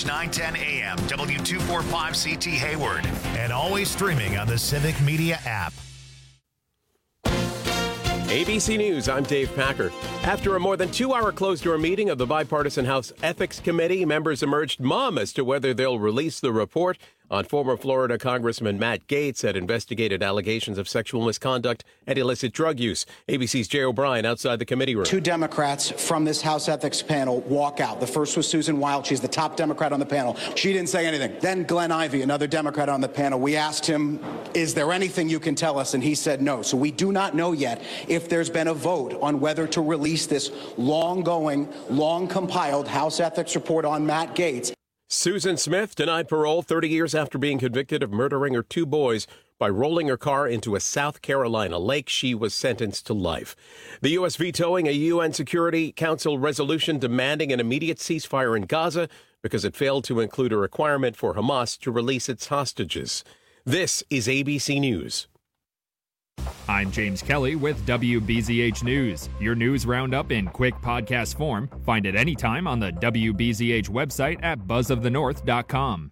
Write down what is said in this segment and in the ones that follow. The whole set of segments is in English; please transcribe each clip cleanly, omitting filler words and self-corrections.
910 AM, W245CT Hayward, and always streaming on the Civic Media app. ABC News, I'm Dave Packer. After a more than 2-hour closed-door meeting of the Bipartisan House Ethics Committee, members emerged mum as to whether they'll release the report on former Florida Congressman Matt Gaetz had investigated allegations of sexual misconduct and illicit drug use. ABC's Jay O'Brien outside the committee room. 2 Democrats from this House Ethics panel walk out. The first was Susan Wild. She's the top Democrat on the panel. She didn't say anything. Then Glenn Ivey, another Democrat on the panel. We asked him, is there anything you can tell us? And he said no. So we do not know yet if there's been a vote on whether to release this long-going, long-compiled House Ethics report on Matt Gaetz. Susan Smith denied parole 30 years after being convicted of murdering her 2 boys by rolling her car into a South Carolina lake. She was sentenced to life. The U.S. vetoing a UN Security Council resolution demanding an immediate ceasefire in Gaza because it failed to include a requirement for Hamas to release its hostages. This is ABC News. I'm James Kelly with WBZH News. Your news roundup in quick podcast form. Find it anytime on the WBZH website at buzzofthenorth.com.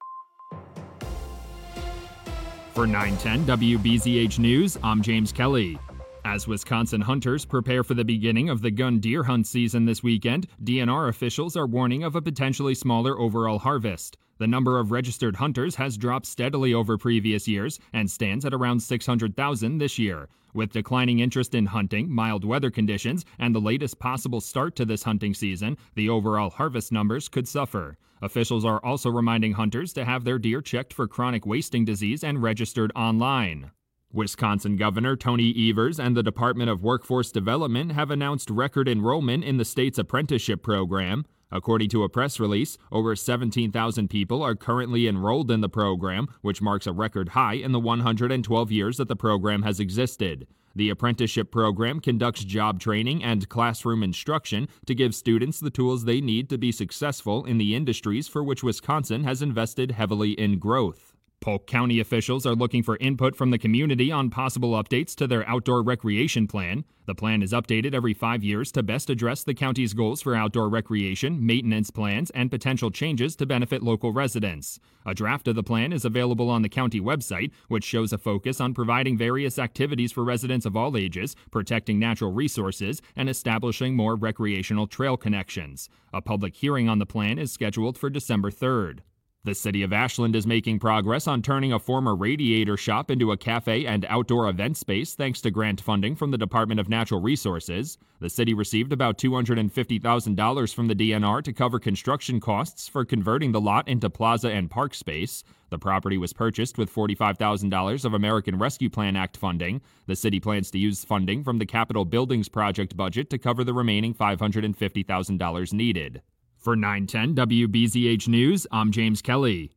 For 910 WBZH News, I'm James Kelly. As Wisconsin hunters prepare for the beginning of the gun deer hunt season this weekend, DNR officials are warning of a potentially smaller overall harvest. The number of registered hunters has dropped steadily over previous years and stands at around 600,000 this year. With declining interest in hunting, mild weather conditions, and the latest possible start to this hunting season, the overall harvest numbers could suffer. Officials are also reminding hunters to have their deer checked for chronic wasting disease and registered online. Wisconsin Governor Tony Evers and the Department of Workforce Development have announced record enrollment in the state's apprenticeship program. According to a press release, over 17,000 people are currently enrolled in the program, which marks a record high in the 112 years that the program has existed. The apprenticeship program conducts job training and classroom instruction to give students the tools they need to be successful in the industries for which Wisconsin has invested heavily in growth. Polk County officials are looking for input from the community on possible updates to their outdoor recreation plan. The plan is updated every 5 years to best address the county's goals for outdoor recreation, maintenance plans, and potential changes to benefit local residents. A draft of the plan is available on the county website, which shows a focus on providing various activities for residents of all ages, protecting natural resources, and establishing more recreational trail connections. A public hearing on the plan is scheduled for December 3rd. The city of Ashland is making progress on turning a former Radiator shop into a cafe and outdoor event space thanks to grant funding from the Department of Natural Resources. The city received about $250,000 from the DNR to cover construction costs for converting the lot into plaza and park space. The property was purchased with $45,000 of American Rescue Plan Act funding. The city plans to use funding from the Capitol Buildings Project budget to cover the remaining $550,000 needed. For 910 WBZH News, I'm James Kelly.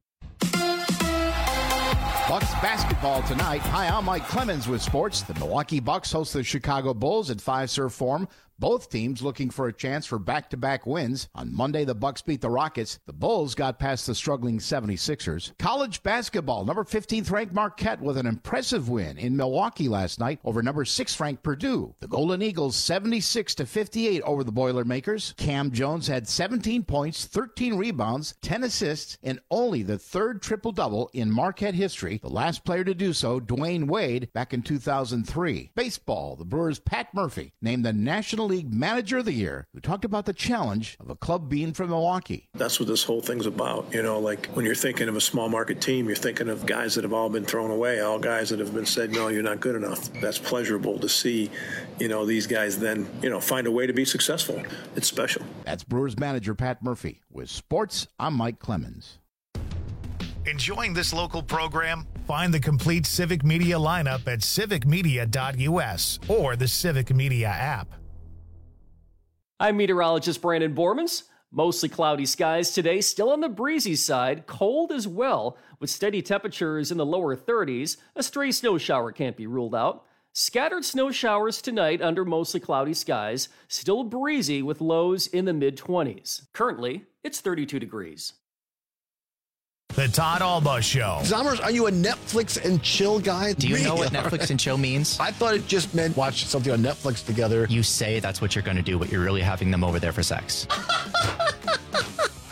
Bucks basketball tonight. Hi, I'm Mike Clemens with sports. The Milwaukee Bucks host the Chicago Bulls at Fiserv Forum. Both teams looking for a chance for back-to-back wins. On Monday, the Bucks beat the Rockets. The Bulls got past the struggling 76ers. College basketball, number 15th-ranked Marquette with an impressive win in Milwaukee last night over number 6th-ranked Purdue. The Golden Eagles 76-58 over the Boilermakers. Cam Jones had 17 points, 13 rebounds, 10 assists, and only the third triple-double in Marquette history. The last player to do so, Dwayne Wade, back in 2003. Baseball, the Brewers' Pat Murphy named the National League Manager of the Year, who talked about the challenge of a club being from Milwaukee. That's what this whole thing's about. You know, like when you're thinking of a small market team, you're thinking of guys that have all been thrown away, all guys that have been said, no, you're not good enough. That's pleasurable to see, you know, these guys then, you know, find a way to be successful. It's special. That's Brewers manager Pat Murphy. With sports, I'm Mike Clemens. Enjoying this local program? Find the complete Civic Media lineup at civicmedia.us or the Civic Media app. I'm meteorologist Brandon Bormans. Mostly cloudy skies today, still on the breezy side, cold as well, with steady temperatures in the lower 30s. A stray snow shower can't be ruled out. Scattered snow showers tonight under mostly cloudy skies, still breezy with lows in the mid-20s. Currently, it's 32 degrees. The Todd Alba Show. Zommers, are you a Netflix and chill guy? Do you know what Netflix and chill means? I thought it just meant watch something on Netflix together. You say that's what you're going to do, but you're really having them over there for sex.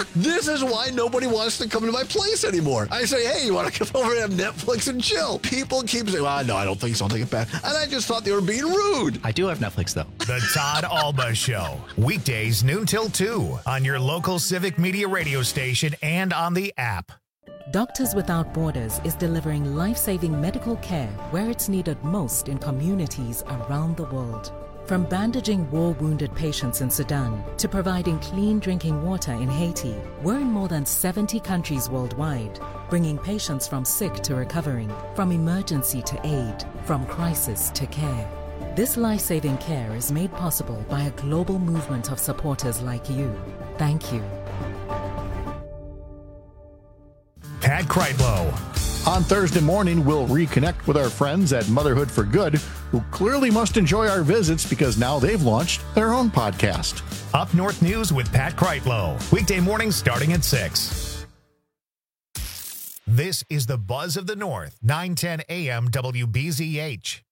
This is why nobody wants to come to my place anymore. I say, hey, you want to come over and have Netflix and chill? People keep saying, well, no, I don't think so. I'll take it back. And I just thought they were being rude. I do have Netflix, though. The Todd Alba Show. Weekdays noon till 2 on your local Civic Media radio station and on the app. Doctors Without Borders is delivering life-saving medical care where it's needed most in communities around the world. From bandaging war-wounded patients in Sudan to providing clean drinking water in Haiti, we're in more than 70 countries worldwide, bringing patients from sick to recovering, from emergency to aid, from crisis to care. This life-saving care is made possible by a global movement of supporters like you. Thank you. Pat Kreitlow. On Thursday morning, we'll reconnect with our friends at Motherhood for Good, who clearly must enjoy our visits because now they've launched their own podcast. Up North News with Pat Kreitlow. Weekday mornings starting at 6. This is the Buzz of the North, 910 AM WBZH.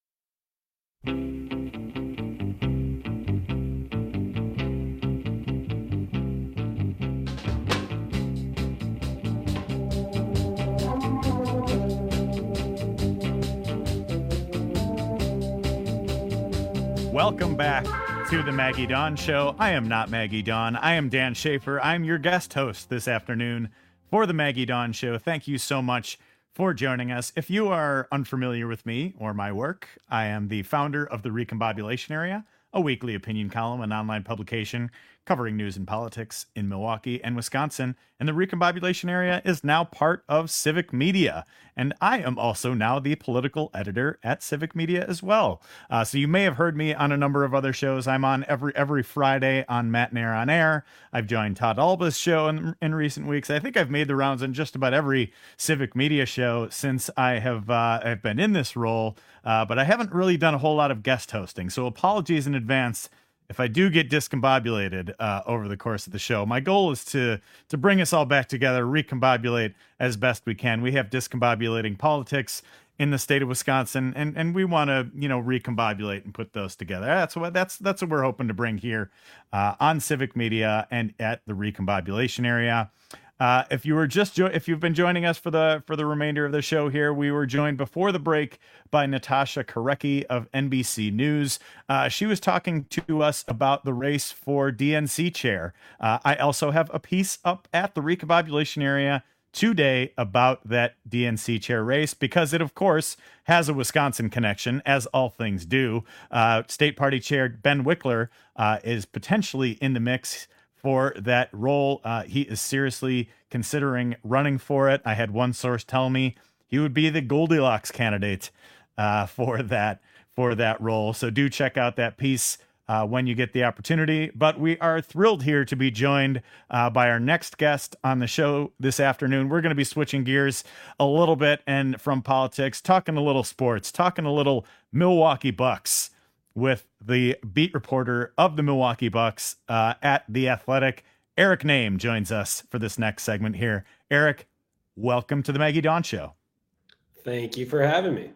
Welcome back to the Maggie Dawn Show. I am not Maggie Dawn. I am Dan Schaefer. I'm your guest host this afternoon for the Maggie Dawn Show. Thank you so much for joining us. If you are unfamiliar with me or my work, I am the founder of the Recombobulation Area, a weekly opinion column, an online publication covering news and politics in Milwaukee and Wisconsin. And the Recombobulation Area is now part of Civic Media. And I am also now the political editor at Civic Media as well. So you may have heard me on a number of other shows. I'm on every Friday on Matt Nair on Air. I've joined Todd Alba's show in recent weeks. I think I've made the rounds on just about every Civic Media show since I have I've been in this role. But I haven't really done a whole lot of guest hosting. So apologies in advance if I do get discombobulated over the course of the show. My goal is to bring us all back together, recombobulate as best we can. We have discombobulating politics in the state of Wisconsin, and we want to, recombobulate and put those together. That's what we're hoping to bring here on Civic Media and at the Recombobulation Area. If you've been joining us for the remainder of the show here, we were joined before the break by Natasha Korecki of NBC News. She was talking to us about the race for DNC chair. I also have a piece up at the Recombobulation Area today about that DNC chair race because it, of course, has a Wisconsin connection, as all things do. State Party Chair Ben Wickler is potentially in the mix for that role. He is seriously considering running for it. I had one source tell me he would be the Goldilocks candidate for that role. So do check out that piece when you get the opportunity. But we are thrilled here to be joined by our next guest on the show this afternoon. We're going to be switching gears a little bit and from politics, talking a little sports, talking a little Milwaukee Bucks with the beat reporter of the Milwaukee Bucks at The Athletic. Eric Nehm joins us for this next segment here. Eric, welcome to the Maggie Dawn Show. Thank you for having me.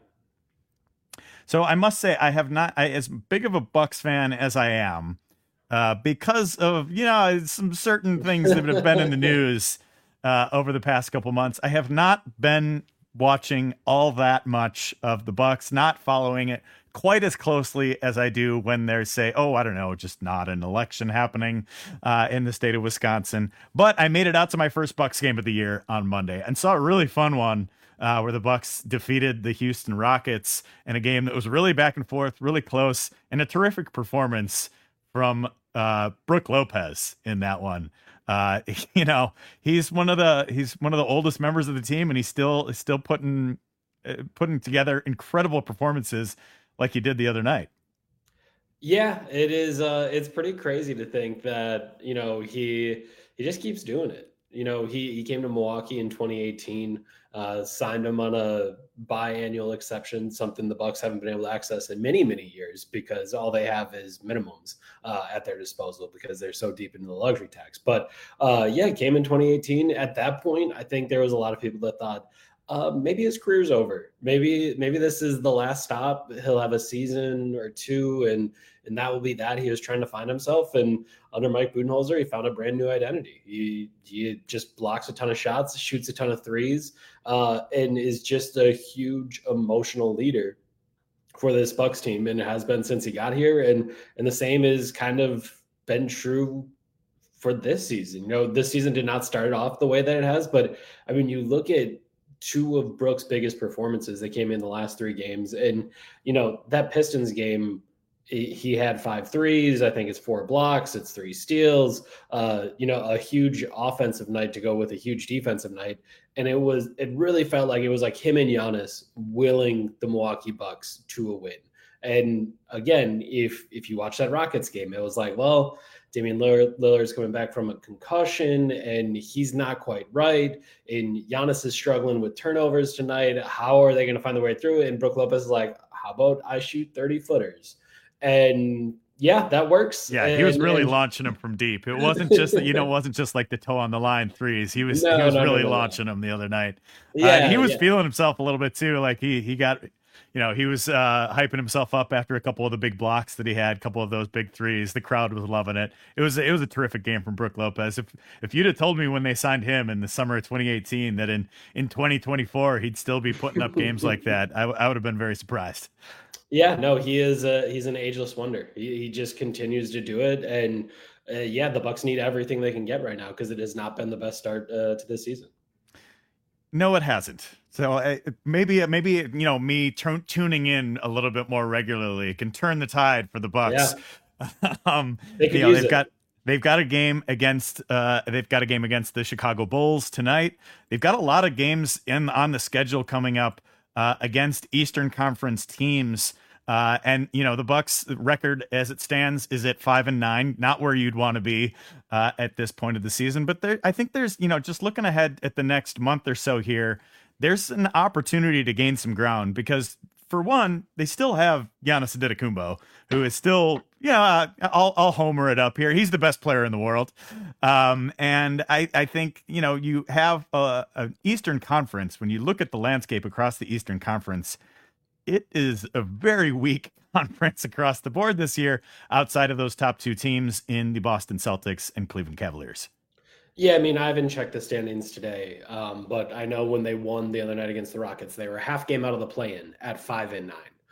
So I must say, I have not, as big of a Bucks fan as I am, because of, some certain things that have been in the news over the past couple months. I have not been watching all that much of the Bucks, not following it quite as closely as I do when there's just not an election happening in the state of Wisconsin. But I made it out to my first Bucks game of the year on Monday and saw a really fun one where the Bucks defeated the Houston Rockets in a game that was really back and forth, really close, and a terrific performance from Brook Lopez in that one. He's one of the oldest members of the team, and he's still putting together incredible performances like he did the other night. Yeah, it is. It's pretty crazy to think that, he just keeps doing it. He came to Milwaukee in 2018, signed him on a biannual exception, something the Bucks haven't been able to access in many, many years because all they have is minimums at their disposal because they're so deep into the luxury tax. But he came in 2018. At that point, I think there was a lot of people that thought, maybe his career's over. Maybe this is the last stop. He'll have a season or two and and that will be that. He was trying to find himself, and under Mike Budenholzer, he found a brand new identity. He just blocks a ton of shots, shoots a ton of threes, and is just a huge emotional leader for this Bucks team, and it has been since he got here. And the same is kind of been true for this season. This season did not start off the way that it has, but I mean, you look at two of Brooks' biggest performances that came in the last 3 games, and that Pistons game, he had 5 threes. I think it's 4 blocks. It's 3 steals, a huge offensive night to go with a huge defensive night. And it really felt like it was like him and Giannis willing the Milwaukee Bucks to a win. And again, if you watch that Rockets game, it was like, well, Damian Lillard's coming back from a concussion and he's not quite right. And Giannis is struggling with turnovers tonight. How are they going to find their way through it? And Brook Lopez is like, how about I shoot 30 footers? And yeah, that works. Yeah, he was really launching them from deep. It wasn't just it wasn't just like the toe on the line threes. He was really launching them the other night. Yeah, he was feeling himself a little bit too. Like he got, he was hyping himself up after a couple of the big blocks that he had, a couple of those big threes. The crowd was loving it. It was a terrific game from Brook Lopez. If you'd have told me when they signed him in the summer of 2018 that in 2024 he'd still be putting up games like that, I would have been very surprised. Yeah, no, he's an ageless wonder. He just continues to do it. And the Bucks need everything they can get right now because it has not been the best start to this season. No, it hasn't. So maybe me tuning in a little bit more regularly can turn the tide for the Bucks. Yeah. They've got a game against the Chicago Bulls tonight. They've got a lot of games on the schedule coming up against Eastern Conference teams. And the Bucks record as it stands is at 5-9, not where you'd want to be at this point of the season. But I think there's, just looking ahead at the next month or so here, there's an opportunity to gain some ground because, for one, they still have Giannis Antetokounmpo, who is still, I'll homer it up here. He's the best player in the world. And I think, you have an Eastern Conference. When you look at the landscape across the Eastern Conference, it is a very weak conference across the board this year, outside of those top 2 teams in the Boston Celtics and Cleveland Cavaliers. Yeah, I mean, I haven't checked the standings today, but I know when they won the other night against the Rockets, they were half game out of the play-in at 5-9.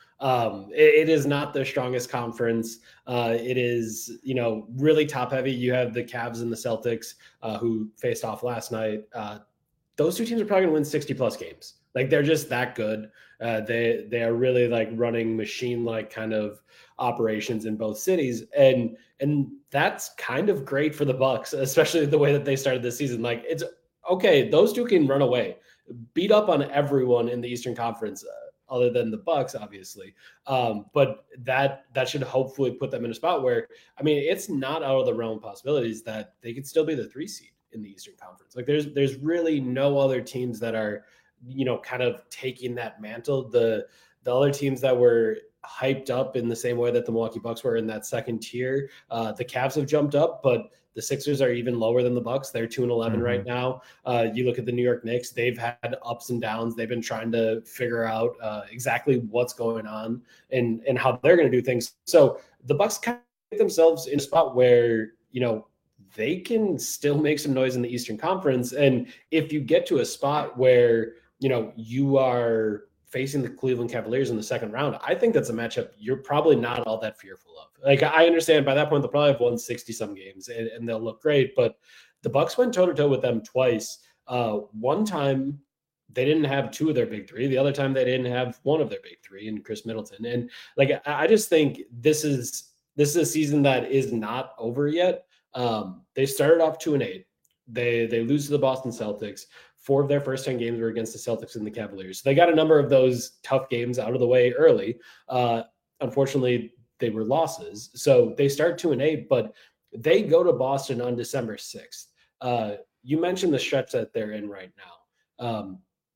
It is not the strongest conference. It is, really top heavy. You have the Cavs and the Celtics who faced off last night. Those 2 teams are probably going to win 60 plus games. Like, they're just that good. They are really like running machine-like kind of operations in both cities. And that's kind of great for the Bucks, especially the way that they started this season. Like, it's okay. Those 2 can run away, beat up on everyone in the Eastern Conference, other than the Bucks, obviously. But that should hopefully put them in a spot where, I mean, it's not out of the realm of possibilities that they could still be the 3 seed in the Eastern Conference. Like, there's really no other teams that are, kind of taking that mantle. The other teams that were hyped up in the same way that the Milwaukee Bucks were in that second tier, the Cavs have jumped up, but the Sixers are even lower than the Bucks. They're 2-11 right now. You look at the New York Knicks; they've had ups and downs. They've been trying to figure out exactly what's going on and how they're going to do things. So the Bucks kind of get themselves in a spot where they can still make some noise in the Eastern Conference. And if you get to a spot where you are facing the Cleveland Cavaliers in the second round, I think that's a matchup you're probably not all that fearful of. Like, I understand by that point they'll probably have won 60-some games and they'll look great, but the Bucks went toe-to-toe with them twice. One time they didn't have 2 of their big 3. The other time they didn't have 1 of their big 3 in Chris Middleton. And like, I just think this is a season that is not over yet. They started off 2-8. They lose to the Boston Celtics. 4 of their first 10 games were against the Celtics and the Cavaliers. So they got a number of those tough games out of the way early. Unfortunately, they were losses. So they start 2-8, but they go to Boston on December 6th. You mentioned the stretch that they're in right now.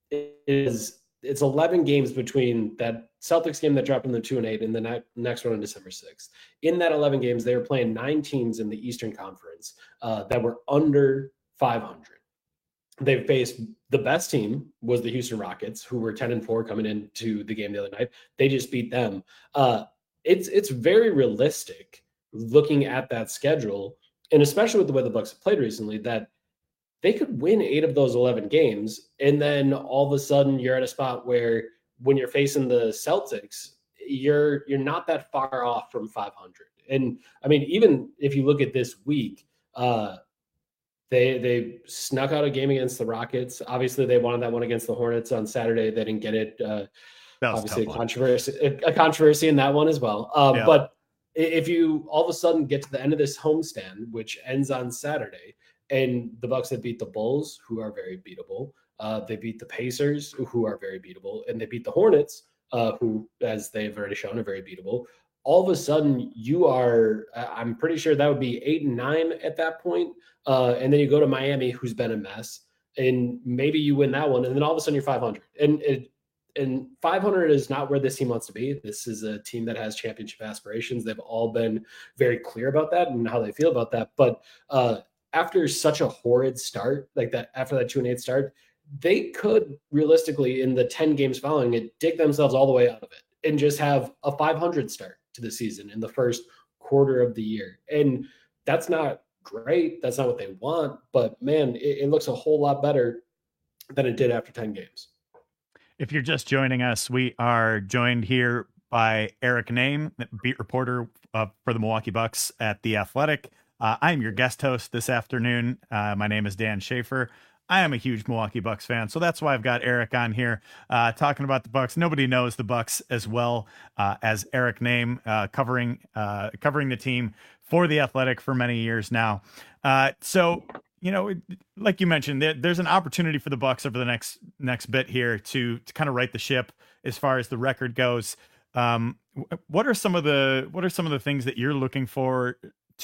It's 11 games between that Celtics game that dropped in the 2-8 and the next one on December 6th. In that 11 games, they were playing 9 teams in the Eastern Conference that were under 500. They've faced the best team was the Houston Rockets, who were 10-4 coming into the game the other night. They just beat them. it's very realistic looking at that schedule, and especially with the way the Bucks have played recently, that they could win 8 of those 11 games. And then all of a sudden you're at a spot where when you're facing the Celtics, you're not that far off from 500. And I mean, even if you look at this week, they snuck out a game against the Rockets. Obviously they wanted that one against the Hornets on Saturday. They didn't get it. Obviously a controversy in that one as well. But if you all of a sudden get to the end of this homestand, which ends on Saturday, and the Bucks have beat the Bulls, who are very beatable. They beat the Pacers, who are very beatable, and they beat the Hornets, who, as they've already shown, are very beatable. All of a sudden, you are, I'm pretty sure that would be 8-9 at that point. And then you go to Miami, who's been a mess, and maybe you win that one, and then all of a sudden you're 500. And 500 is not where this team wants to be. This is a team that has championship aspirations. They've all been very clear about that and how they feel about that. But after such a horrid start, like that, after that 2-8 start, they could realistically, in the 10 games following it, dig themselves all the way out of it and just have a 500 start to the season in the first quarter of the year. And that's not great. That's not what they want. But man, it looks a whole lot better than it did after 10 games. If you're just joining us, we are joined here by Eric Nehm, beat reporter for the Milwaukee Bucks at The Athletic. I'm your guest host this afternoon. My name is Dan Schaefer. I am a huge Milwaukee Bucks fan, so that's why I've got Eric on here talking about the Bucks. Nobody knows the Bucks as well as Eric Nehm, covering the team for The Athletic for many years now. So, you know, like you mentioned, there's an opportunity for the Bucks over the next bit here to kind of right the ship as far as the record goes. What are some of the things that you're looking for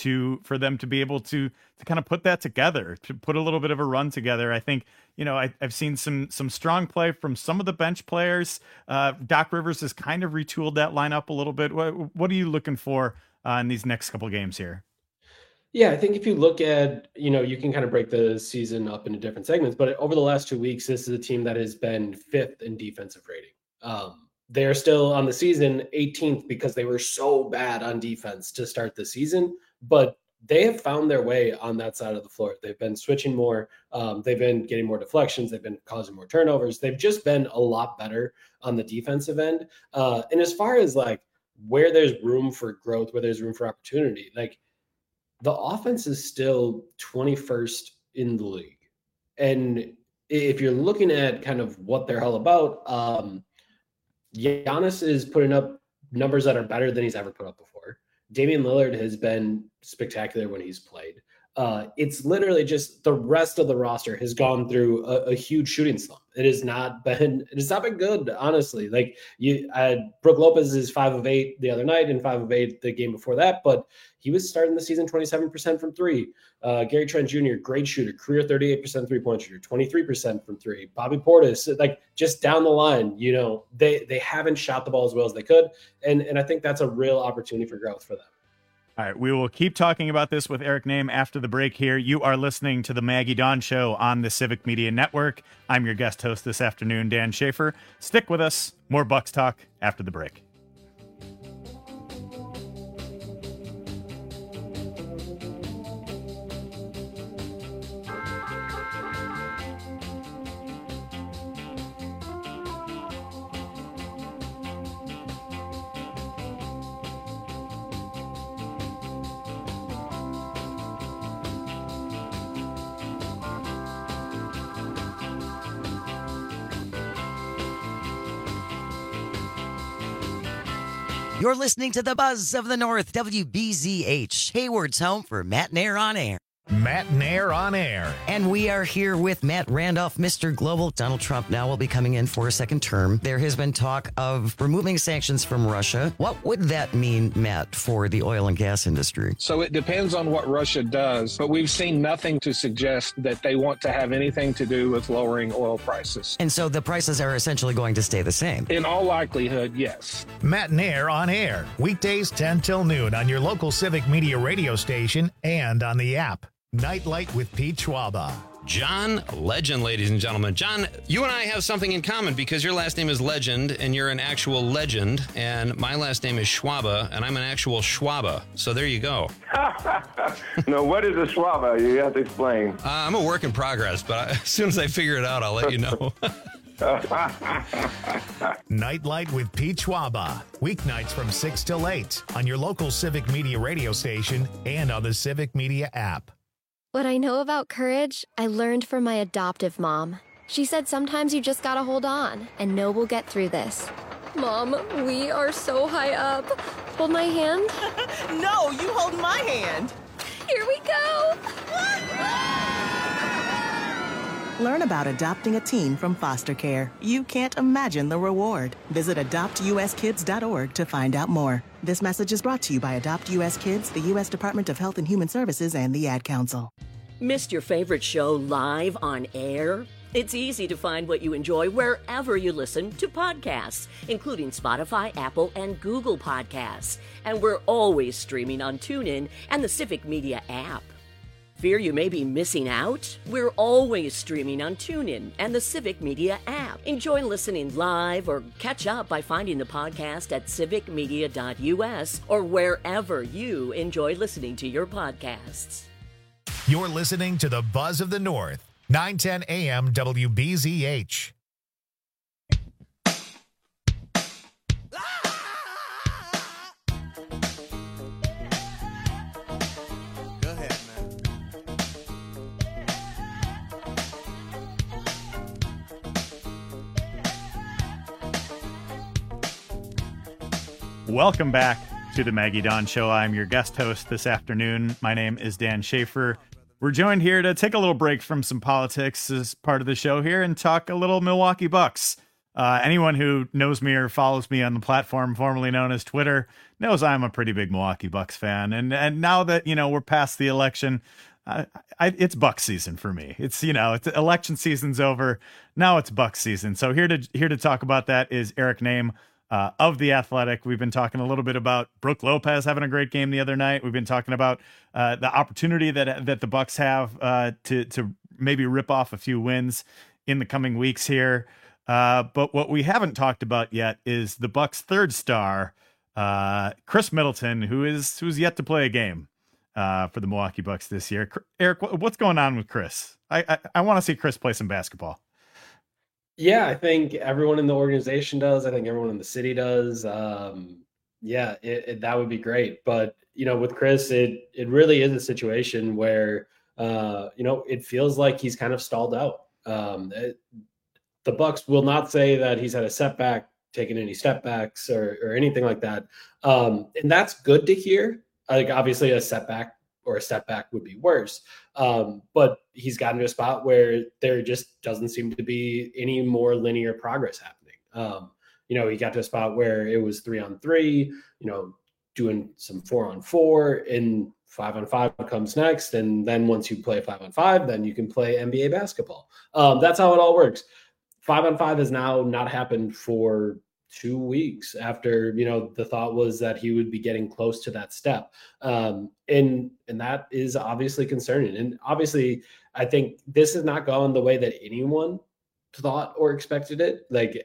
them to be able to kind of put that together, to put a little bit of a run together? I think, you know, I've seen some strong play from some of the bench players. Doc Rivers has kind of retooled that lineup a little bit. What are you looking for in these next couple games here? Yeah, I think if you look at, you know, you can kind of break the season up into different segments, but over the last 2 weeks, this is a team that has been 5th in defensive rating. They're still on the season 18th because they were so bad on defense to start the season, but they have found their way on that side of the floor. They've been switching more. They've been getting more deflections. They've been causing more turnovers. They've just been a lot better on the defensive end. And as far as like where there's room for growth, where there's room for opportunity, like the offense is still 21st in the league. And if you're looking at kind of what they're all about, Giannis is putting up numbers that are better than he's ever put up before. Damian Lillard has been spectacular when he's played. It's literally just the rest of the roster has gone through a huge shooting slump. It has not been good, honestly. Like Brook Lopez is 5 of 8 the other night and 5 of 8 the game before that, but he was starting the season 27% from 3. Gary Trent Jr., great shooter, career 38% 3-point shooter, 23% from 3. Bobby Portis, like just down the line, you know, they haven't shot the ball as well as they could, and I think that's a real opportunity for growth for them. All right, we will keep talking about this with Eric Nehm after the break here. You are listening to the Maggie Dawn Show on the Civic Media Network. I'm your guest host this afternoon, Dan Schaefer. Stick with us. More Bucks talk after the break. You're listening to the Buzz of the North, WBZH, Hayward's home for Matt Nair on Air. Matt Nair on Air. And we are here with Matt Randolph, Mr. Global. Donald Trump now will be coming in for a second term. There has been talk of removing sanctions from Russia. What would that mean, Matt, for the oil and gas industry? So it depends on what Russia does, but we've seen nothing to suggest that they want to have anything to do with lowering oil prices. And so the prices are essentially going to stay the same? In all likelihood, yes. Matt Nair on Air, weekdays 10 till noon on your local Civic Media radio station and on the app. Nightlight with Pete Schwaba. John Legend, ladies and gentlemen. John, you and I have something in common because your last name is Legend and you're an actual legend, and my last name is Schwaba and I'm an actual Schwaba. So there you go. No, what is a Schwaba? You have to explain. I'm a work in progress, but as soon as I figure it out, I'll let you know. Nightlight with Pete Schwaba. Weeknights from 6 till 8 on your local Civic Media radio station and on the Civic Media app. What I know about courage, I learned from my adoptive mom. She said sometimes you just gotta hold on and know we'll get through this. Mom, we are so high up. Hold my hand. No, you hold my hand. Here we go. Learn about adopting a teen from foster care. You can't imagine the reward. Visit adoptuskids.org to find out more. This message is brought to you by Adopt US Kids, the U.S. Department of Health and Human Services, and the Ad Council. Missed your favorite show live on air? It's easy to find what you enjoy wherever you listen to podcasts, including Spotify, Apple, and Google Podcasts. And we're always streaming on TuneIn and the Civic Media app. Fear you may be missing out? We're always streaming on TuneIn and the Civic Media app. Enjoy listening live or catch up by finding the podcast at civicmedia.us or wherever you enjoy listening to your podcasts. You're listening to the Buzz of the North, 910 AM WBZH. Welcome back to the Maggie Dawn Show. I'm your guest host this afternoon. My name is Dan Schaefer. We're joined here to take a little break from some politics as part of the show here and talk a little Milwaukee Bucks. Anyone who knows me or follows me on the platform formerly known as Twitter knows I'm a pretty big Milwaukee Bucks fan. And now that, we're past the election, it's Bucks season for me. It's election season's over. Now it's Bucks season. So here to talk about that is Eric Nehm of The Athletic. We've been talking a little bit about Brook Lopez having a great game the other night. We've been talking about the opportunity that the Bucks have to maybe rip off a few wins in the coming weeks here. But what we haven't talked about yet is the Bucks' third star, Chris Middleton, who's yet to play a game for the Milwaukee Bucks this year. Eric, what's going on with Chris? I want to see Chris play some basketball. Yeah, I think everyone in the organization does. I think everyone in the city does. That would be great. But, with Chris, it really is a situation where, it feels like he's kind of stalled out. The Bucks will not say that he's had a setback, taken any step backs or anything like that. And that's good to hear. Like, obviously a setback or a step back would be worse. But he's gotten to a spot where there just doesn't seem to be any more linear progress happening. He got to a spot where it was 3-on-3, doing some 4-on-4, and 5-on-5 comes next. And then once you play 5-on-5, then you can play NBA basketball. That's how it all works. 5-on-5 has now not happened for 2 weeks after, the thought was that he would be getting close to that step. And that is obviously concerning. And obviously, I think this has not gone the way that anyone thought or expected it. Like,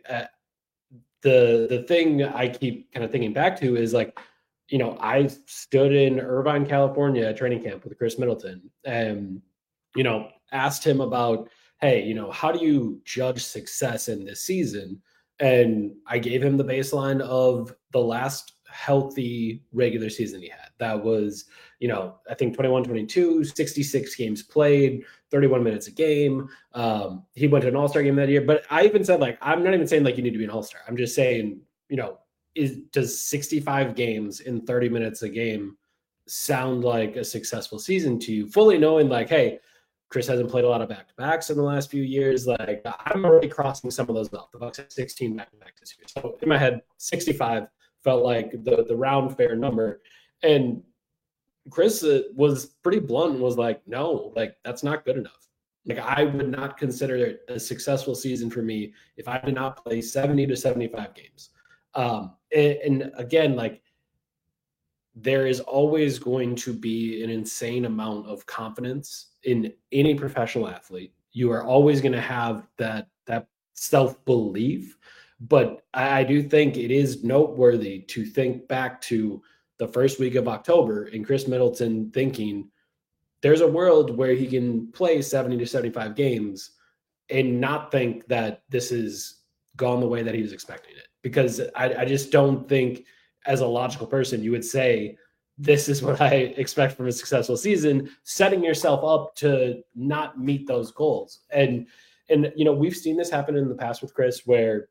the thing I keep kind of thinking back to is like, I stood in Irvine, California at training camp with Chris Middleton and, asked him about, hey, how do you judge success in this season? And I gave him the baseline of the last healthy regular season he had. That was, I think 21-22, 66 games played, 31 minutes a game. He went to an all-star game that year. But I even said, like, I'm not even saying like you need to be an all-star. I'm just saying, does 65 games in 30 minutes a game sound like a successful season to you? Fully knowing like, hey, Chris hasn't played a lot of back-to-backs in the last few years. Like, I'm already crossing some of those off. The Bucks have 16 back-to-backs this year. So in my head, 65 felt like the round fair number. And Chris was pretty blunt and was like, no, like, that's not good enough. Like, I would not consider it a successful season for me if I did not play 70 to 75 games. And again, like, there is always going to be an insane amount of confidence in any professional athlete. You are always going to have that self-belief. But I do think it is noteworthy to think back to the first week of October and Chris Middleton thinking there's a world where he can play 70 to 75 games and not think that this has gone the way that he was expecting it. Because I just don't think, as a logical person, you would say, this is what I expect from a successful season, setting yourself up to not meet those goals. And we've seen this happen in the past with Chris, where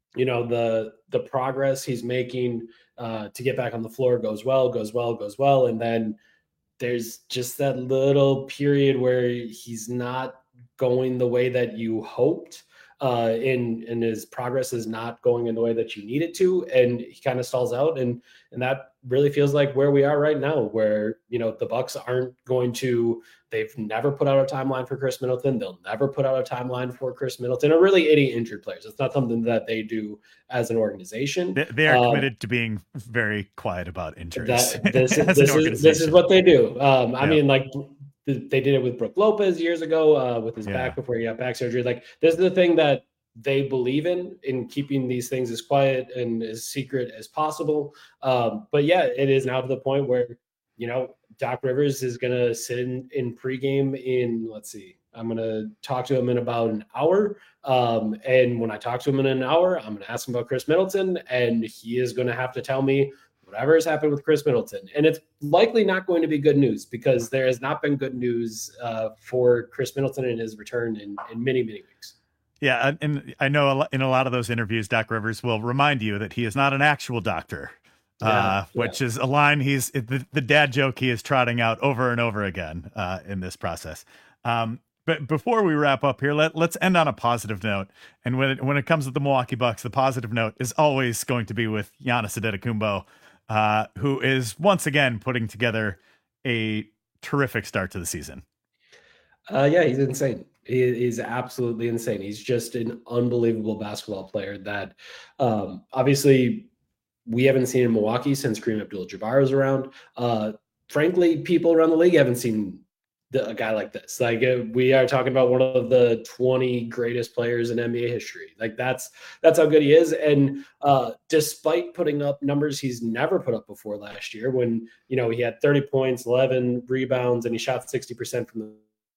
the progress he's making to get back on the floor goes well. And then there's just that little period where he's not going the way that you hoped, and his progress is not going in the way that you need it to. And he kind of stalls out. And that really feels like where we are right now, where, the Bucks aren't going to, they've never put out a timeline for Chris Middleton. They'll never put out a timeline for Chris Middleton, or really any injured players. It's not something that they do as an organization. They are committed to being very quiet about injuries. This is what they do. I mean, like, they did it with Brook Lopez years ago with his back before he got back surgery. Like, this is the thing that they believe in keeping these things as quiet and as secret as possible. But yeah, it is now to the point where, Doc Rivers is going to sit in pregame in, let's see, I'm going to talk to him in about an hour. And when I talk to him in an hour, I'm going to ask him about Chris Middleton, and he is going to have to tell me whatever has happened with Chris Middleton. And it's likely not going to be good news, because there has not been good news for Chris Middleton in his return in many, many weeks. Yeah, and I know in a lot of those interviews, Doc Rivers will remind you that he is not an actual doctor, which is a line the dad joke he is trotting out over and over again in this process. But before we wrap up here, let's end on a positive note. And when it comes to the Milwaukee Bucks, the positive note is always going to be with Giannis Antetokounmpo, who is once again putting together a terrific start to the season. Yeah, he's insane. He is absolutely insane. He's just an unbelievable basketball player that obviously we haven't seen in Milwaukee since Kareem Abdul-Jabbar was around. Frankly, people around the league haven't seen a guy like this. Like, we are talking about one of the 20 greatest players in NBA history. Like, that's how good he is. And despite putting up numbers he's never put up before last year, when, he had 30 points, 11 rebounds, and he shot 60% from the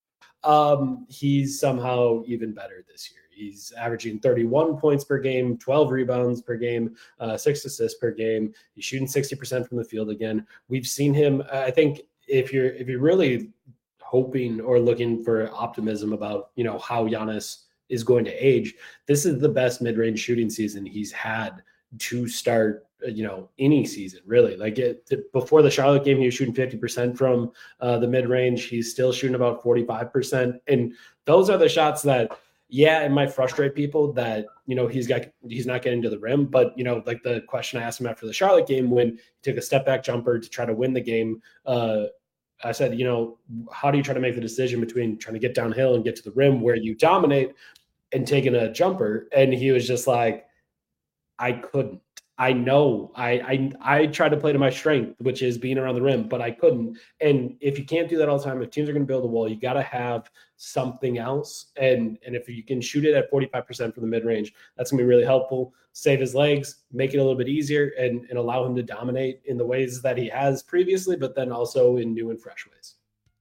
he's somehow even better this year. He's averaging 31 points per game, 12 rebounds per game, 6 assists per game. He's shooting 60% from the field again. We've seen him. I think if you're really hoping or looking for optimism about, how Giannis is going to age, this is the best mid-range shooting season he's had to start, any season, really. Like, before the Charlotte game, he was shooting 50% from the mid-range. He's still shooting about 45%. And those are the shots that, it might frustrate people that, he's not getting to the rim. But, like the question I asked him after the Charlotte game, when he took a step back jumper to try to win the game, I said, how do you try to make the decision between trying to get downhill and get to the rim where you dominate and taking a jumper? And he was just like, I couldn't. I know I tried to play to my strength, which is being around the rim, but I couldn't. And if you can't do that all the time, if teams are going to build a wall, you got to have something else. And if you can shoot it at 45% from the mid-range, that's going to be really helpful. Save his legs, make it a little bit easier, and allow him to dominate in the ways that he has previously, but then also in new and fresh ways.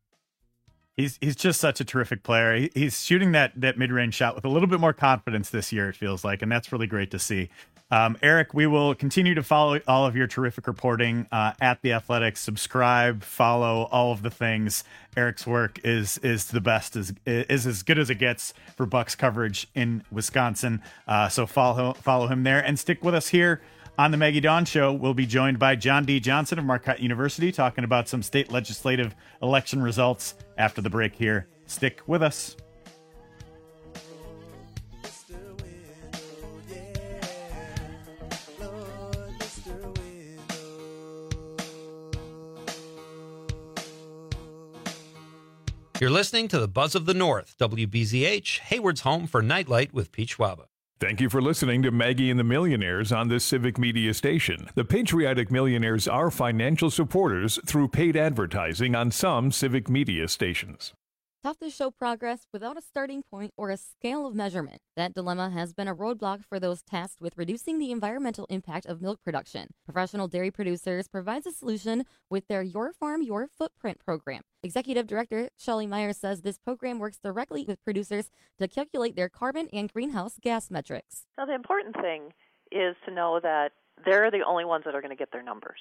He's just such a terrific player. He's shooting that mid-range shot with a little bit more confidence this year, it feels like, and that's really great to see. Eric, we will continue to follow all of your terrific reporting at The Athletic. Subscribe, follow, all of the things. Eric's work is the best, is as good as it gets for Bucks coverage in Wisconsin. So follow him there, and stick with us here on the Maggie Dawn Show. We'll be joined by John D. Johnson of Marquette University, talking about some state legislative election results after the break here. Stick with us. You're listening to the Buzz of the North, WBZH, Hayward's home for Nightlight with Pete Schwaba. Thank you for listening to Maggie and the Millionaires on this Civic Media station. The patriotic millionaires are financial supporters through paid advertising on some Civic Media stations. Tough to show progress without a starting point or a scale of measurement. That dilemma has been a roadblock for those tasked with reducing the environmental impact of milk production. Professional Dairy Producers provides a solution with their Your Farm, Your Footprint program. Executive Director Shelly Myers says this program works directly with producers to calculate their carbon and greenhouse gas metrics. Now, the important thing is to know that they're the only ones that are going to get their numbers.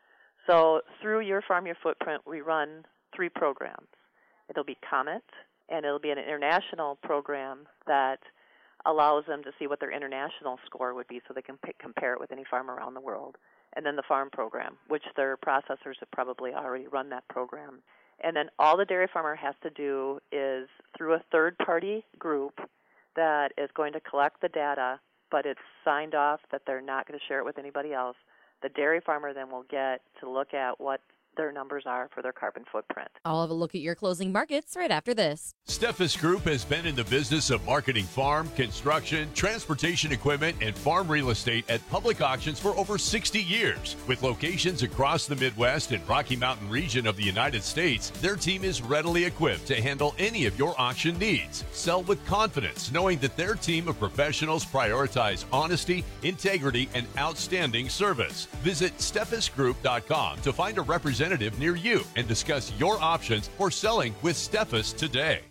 So through Your Farm, Your Footprint, we run 3 programs. It'll be Comet, and it'll be an international program that allows them to see what their international score would be so they can compare it with any farm around the world. And then the farm program, which their processors have probably already run that program. And then all the dairy farmer has to do is, through a third-party group that is going to collect the data, but it's signed off that they're not going to share it with anybody else, the dairy farmer then will get to look at what their numbers are for their carbon footprint. I'll have a look at your closing markets right after this. Steffes Group has been in the business of marketing farm, construction, transportation equipment, and farm real estate at public auctions for over 60 years. With locations across the Midwest and Rocky Mountain region of the United States, their team is readily equipped to handle any of your auction needs. Sell with confidence, knowing that their team of professionals prioritize honesty, integrity, and outstanding service. Visit steffesgroup.com to find a representative near you and discuss your options for selling with Steffes today.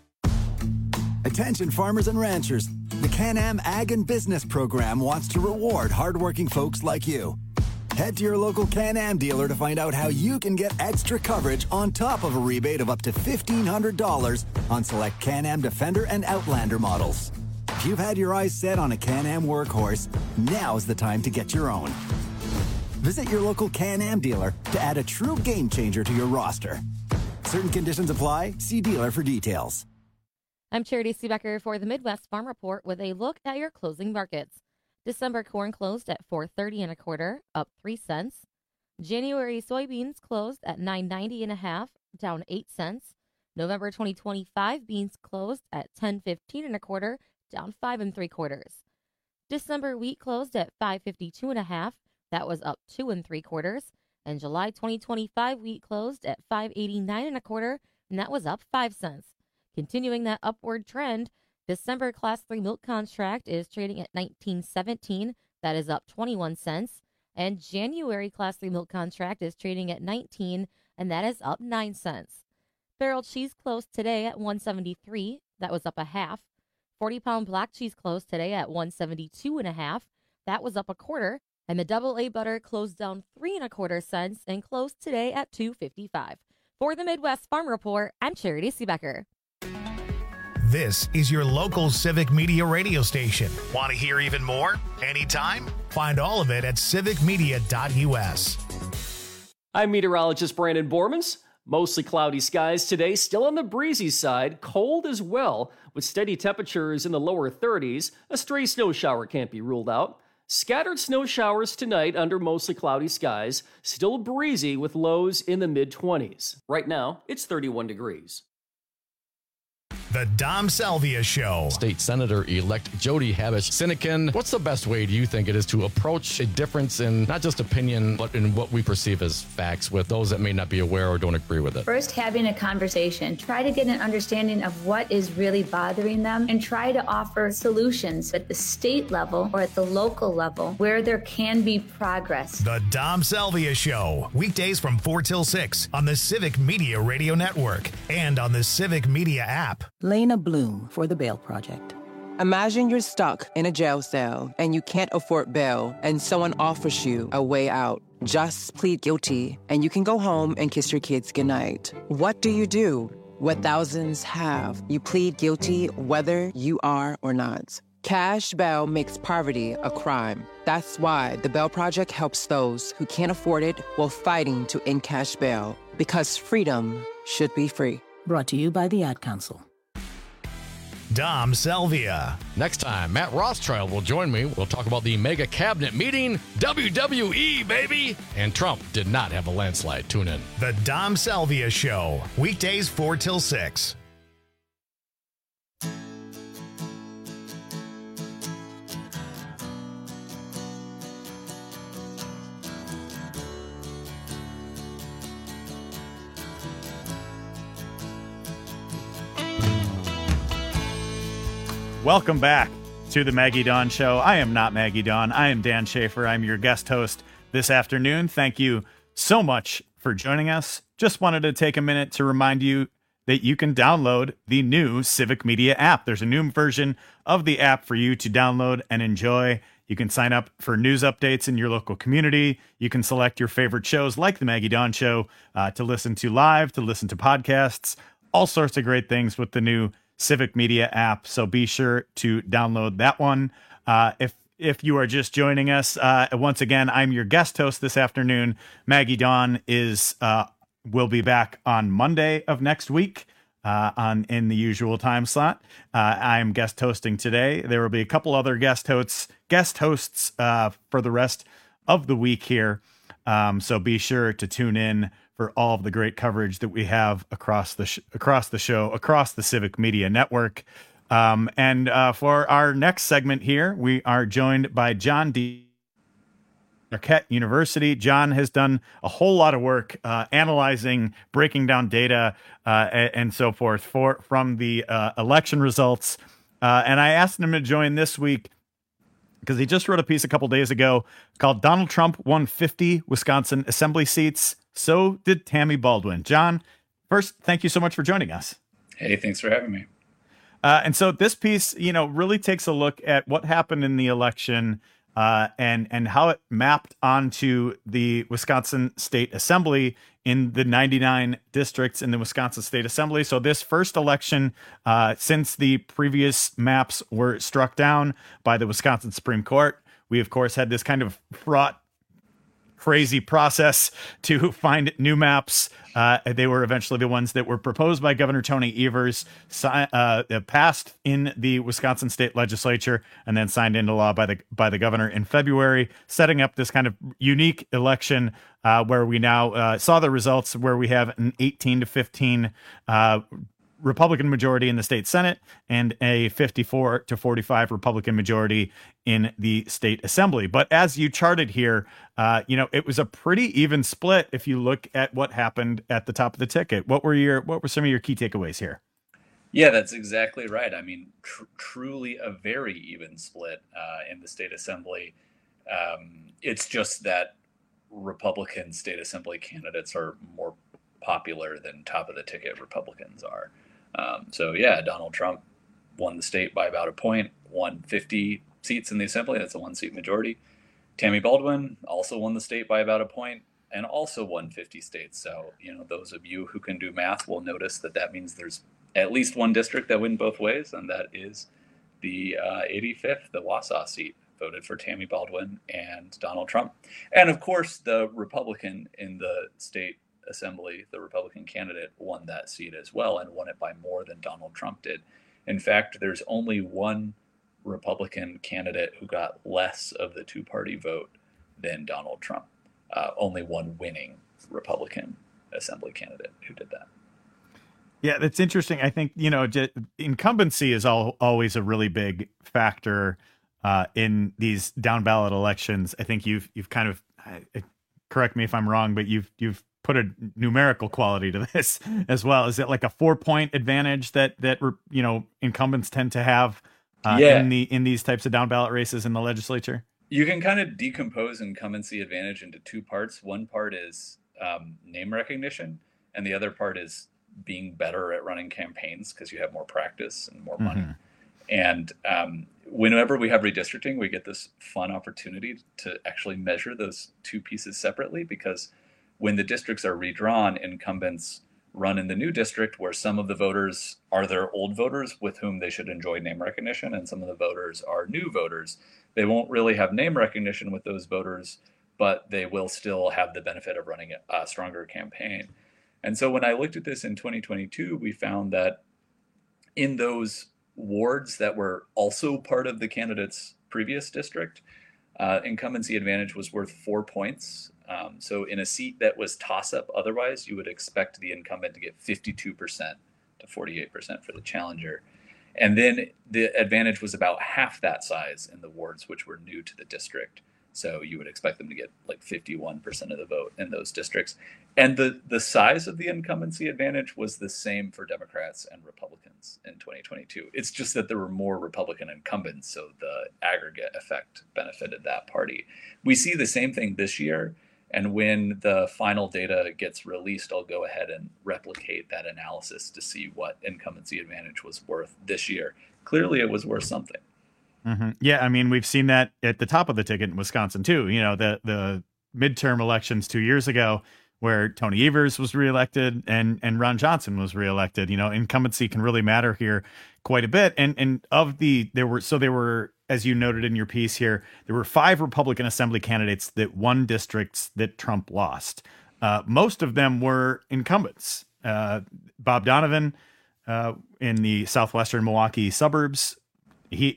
Attention farmers and ranchers. The Can-Am Ag and Business Program wants to reward hardworking folks like you. Head to your local Can-Am dealer to find out how you can get extra coverage on top of a rebate of up to $1,500 on select Can-Am Defender and Outlander models. If you've had your eyes set on a Can-Am workhorse, now's the time to get your own. Visit your local Can-Am dealer to add a true game changer to your roster. Certain conditions apply. See dealer for details. I'm Charity Seebecker for the Midwest Farm Report with a look at your closing markets. December corn closed at $4.30 1/4, up 3 cents. January soybeans closed at $9.90 1/2, down 8 cents. November 2025 beans closed at $10.15 1/4, down 5 3/4. December wheat closed at $5.52 1/2. That was up 2 3/4, and July 2025 wheat closed at $5.89 1/4, and that was up 5 cents. Continuing that upward trend, December Class 3 milk contract is trading at $19.17, that is up 21 cents, and January Class 3 milk contract is trading at $19, and that is up 9 cents. Barrel cheese closed today at $1.73, that was up 1/2. 40-pound black cheese closed today at $1.72 1/2, that was up 1/4. And the double-A butter closed down 3 1/4 cents and closed today at $2.55. For the Midwest Farm Report, I'm Charity Seebecker. This is your local Civic Media radio station. Want to hear even more? Anytime? Find all of it at civicmedia.us. I'm meteorologist Brandon Bormans. Mostly cloudy skies today, still on the breezy side, cold as well, with steady temperatures in the lower 30s. A stray snow shower can't be ruled out. Scattered snow showers tonight under mostly cloudy skies, still breezy with lows in the mid-20s. Right now, it's 31 degrees. The Dom Salvia Show. State Senator-elect Jody Habush-Sinykin, what's the best way do you think it is to approach a difference in not just opinion, but in what we perceive as facts with those that may not be aware or don't agree with it? First, having a conversation. Try to get an understanding of what is really bothering them and try to offer solutions at the state level or at the local level where there can be progress. The Dom Salvia Show. Weekdays from 4 till 6 on the Civic Media Radio Network and on the Civic Media app. Lena Bloom for the Bail Project. Imagine you're stuck in a jail cell and you can't afford bail and someone offers you a way out. Just plead guilty and you can go home and kiss your kids goodnight. What do? What thousands have. You plead guilty whether you are or not. Cash bail makes poverty a crime. That's why the Bail Project helps those who can't afford it while fighting to end cash bail. Because freedom should be free. Brought to you by the Ad Council. Dom Salvia. Next time, Matt Rothschild will join me. We'll talk about the mega cabinet meeting, WWE, baby! And Trump did not have a landslide. Tune in. The Dom Salvia Show. Weekdays 4 till 6. Welcome back to the Maggie Dawn Show. I am not Maggie Dawn. I am Dan Schaefer. I'm your guest host this afternoon. Thank you so much for joining us. Just wanted to take a minute to remind you that you can download the new Civic Media app. There's a new version of the app for you to download and enjoy. You can sign up for news updates in your local community. You can select your favorite shows like the Maggie Dawn Show to listen to live, to listen to podcasts, all sorts of great things with the new Civic Media app. So be sure to download that one. If you are just joining us, once again, I'm your guest host this afternoon. Maggie Dawn will be back on Monday of next week in the usual time slot. I'm guest hosting today. There will be a couple other guest hosts for the rest of the week here. So be sure to tune in for all of the great coverage that we have across the show, across the Civic Media Network. And for our next segment here, we are joined by John D. Marquette University. John has done a whole lot of work analyzing, breaking down data, and so forth from the election results. And I asked him to join this week because he just wrote a piece a couple days ago called "Donald Trump Won 50 Wisconsin Assembly Seats. So did Tammy Baldwin." John, first, thank you so much for joining us. Hey, thanks for having me. And so this piece, really takes a look at what happened in the election and how it mapped onto the Wisconsin State Assembly in the 99 districts in the Wisconsin State Assembly. So this first election, since the previous maps were struck down by the Wisconsin Supreme Court, we, of course, had this kind of fraught, crazy process to find new maps. They were eventually the ones that were proposed by Governor Tony Evers, passed in the Wisconsin State Legislature, and then signed into law by the governor in February, setting up this kind of unique election where we now saw the results, where we have an 18-15 Republican majority in the state Senate and a 54-45 Republican majority in the state assembly. But as you charted here, it was a pretty even split if you look at what happened at the top of the ticket. What were some of your key takeaways here? Yeah, that's exactly right. I mean, truly a very even split in the state assembly. It's just that Republican state assembly candidates are more popular than top of the ticket Republicans are. Donald Trump won the state by about a point, won 50 seats in the assembly. That's a 1-seat majority. Tammy Baldwin also won the state by about a point and also won 50 states. So, those of you who can do math will notice that means there's at least one district that win both ways, and that is the 85th, the Wausau seat, voted for Tammy Baldwin and Donald Trump. And of course, the Republican in the state assembly, the Republican candidate, won that seat as well and won it by more than Donald Trump did. In fact, there's only one Republican candidate who got less of the two-party vote than Donald Trump. Only one winning Republican assembly candidate who did that. Yeah, that's interesting. I think, incumbency is always a really big factor in these down ballot elections. I think you've kind of, correct me if I'm wrong, but you've put a numerical quality to this as well. Is it like a 4-point advantage that incumbents tend to have in these types of down ballot races in the legislature? You can kind of decompose incumbency advantage into two parts. One part is name recognition, and the other part is being better at running campaigns because you have more practice and more money. And whenever we have redistricting, we get this fun opportunity to actually measure those two pieces separately, because when the districts are redrawn, incumbents run in the new district where some of the voters are their old voters with whom they should enjoy name recognition, and some of the voters are new voters. They won't really have name recognition with those voters, but they will still have the benefit of running a stronger campaign. And so when I looked at this in 2022, we found that in those wards that were also part of the candidate's previous district, incumbency advantage was worth 4 points. So in a seat that was toss-up otherwise, you would expect the incumbent to get 52% to 48% for the challenger. And then the advantage was about half that size in the wards which were new to the district. So you would expect them to get like 51% of the vote in those districts. And the size of the incumbency advantage was the same for Democrats and Republicans in 2022. It's just that there were more Republican incumbents, so the aggregate effect benefited that party. We see the same thing this year. And when the final data gets released, I'll go ahead and replicate that analysis to see what incumbency advantage was worth this year. Clearly, it was worth something. Mm-hmm. Yeah, I mean, we've seen that at the top of the ticket in Wisconsin, too. You know, the midterm elections 2 years ago where Tony Evers was reelected and Ron Johnson was reelected. You know, incumbency can really matter here quite a bit. And there were, as you noted in your piece here, there were 5 Republican Assembly candidates that won districts that Trump lost. Most of them were incumbents. Bob Donovan in the southwestern Milwaukee suburbs, he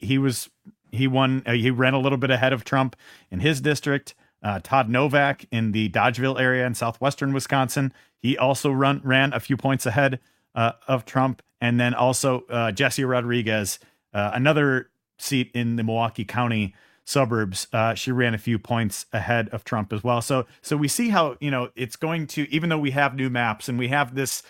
ran a little bit ahead of Trump in his district. Todd Novak in the Dodgeville area in southwestern Wisconsin, he also ran a few points ahead of Trump. And then also Jessie Rodriguez, another seat in the Milwaukee County suburbs, she ran a few points ahead of Trump as well. So we see how, you know, it's going to, even though we have new maps and we have this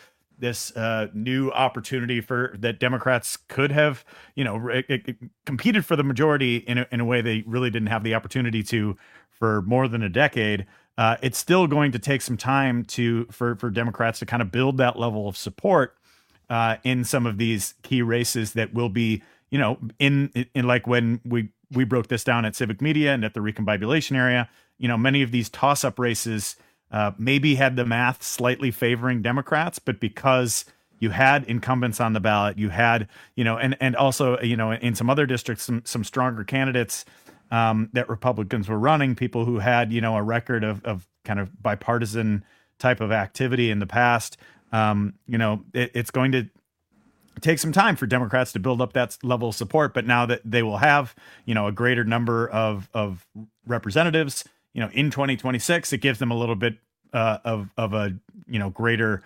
new opportunity for that Democrats could have, you know, competed for the majority in a way they really didn't have the opportunity to for more than a decade. It's still going to take some time for Democrats to kind of build that level of support in some of these key races that will be, you know, in like when we broke this down at Civic Media and at the Recombobulation area, you know, many of these toss-up races maybe had the math slightly favoring Democrats, but because you had incumbents on the ballot, you had, you know, and also, you know, in some other districts, some stronger candidates that Republicans were running, people who had, you know, a record of kind of bipartisan type of activity in the past. You know, it's going to take some time for Democrats to build up that level of support, but now that they will have, you know, a greater number of representatives, you know, in 2026, it gives them a little bit of a, you know, greater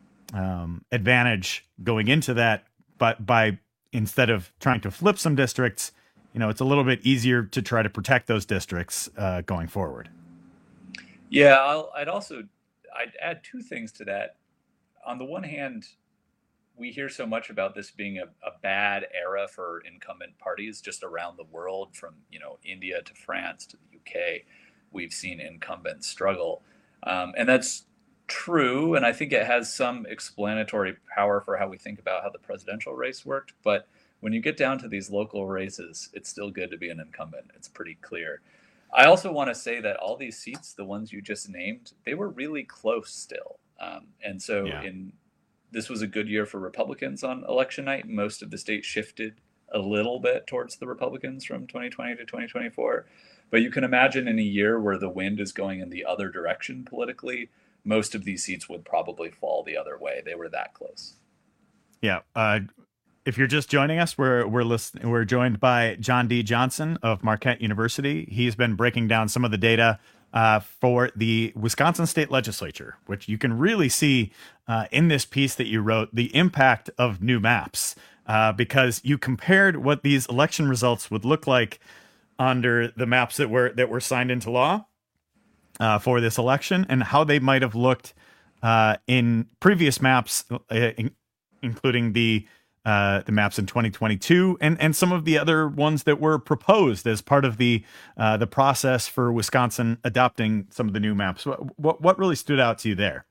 advantage going into that. But by instead of trying to flip some districts, you know, it's a little bit easier to try to protect those districts going forward. Yeah, I'd add 2 things to that. On the one hand, we hear so much about this being a bad era for incumbent parties just around the world, from, you know, India to France to the UK. We've seen incumbents struggle. And that's true. And I think it has some explanatory power for how we think about how the presidential race worked. But when you get down to these local races, it's still good to be an incumbent. It's pretty clear. I also want to say that all these seats, the ones you just named, they were really close still. And so this was a good year for Republicans on election night. Most of the state shifted a little bit towards the Republicans from 2020 to 2024. But you can imagine in a year where the wind is going in the other direction politically, most of these seats would probably fall the other way. They were that close. Yeah. If you're just joining us, we're joined by John D. Johnson of Marquette University. He's been breaking down some of the data for the Wisconsin State Legislature, which you can really see in this piece that you wrote, the impact of new maps, because you compared what these election results would look like under the maps that were signed into law for this election and how they might have looked in previous maps, including the maps in 2022 and some of the other ones that were proposed as part of the process for Wisconsin adopting some of the new maps. What really stood out to you there?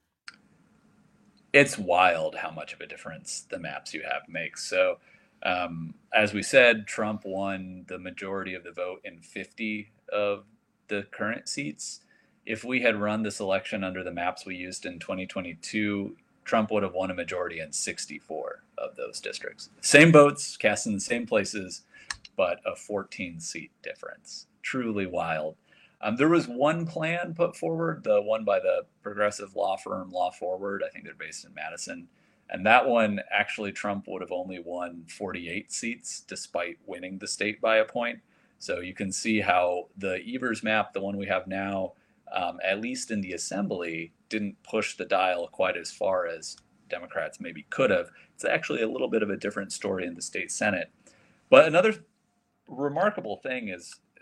It's wild how much of a difference the maps you have makes. So as we said, Trump won the majority of the vote in 50 of the current seats. If we had run this election under the maps we used in 2022, Trump would have won a majority in 64 of those districts. Same votes, cast in the same places, but a 14-seat difference. Truly wild. There was one plan put forward, the one by the progressive law firm Law Forward. I think they're based in Madison. And that one, actually, Trump would have only won 48 seats despite winning the state by a point. So you can see how the Evers map, the one we have now, at least in the assembly, didn't push the dial quite as far as Democrats maybe could have. It's actually a little bit of a different story in the state Senate. But another remarkable thing is,